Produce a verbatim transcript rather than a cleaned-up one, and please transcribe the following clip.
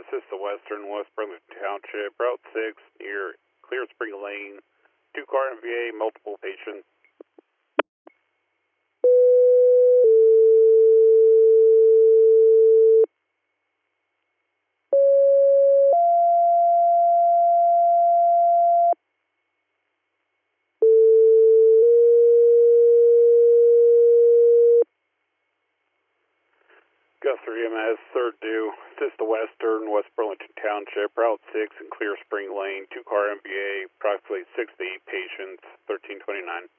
assist the Western West Burlington Township, Route six, near Clear Spring Lane. Two-car M V A, multiple patients. Guthrie M S, third due. Assist the Western West Burlington Township, Route six and Clear Spring Lane. Two-car M V A, approximately six to eight patients, thirteen twenty-nine.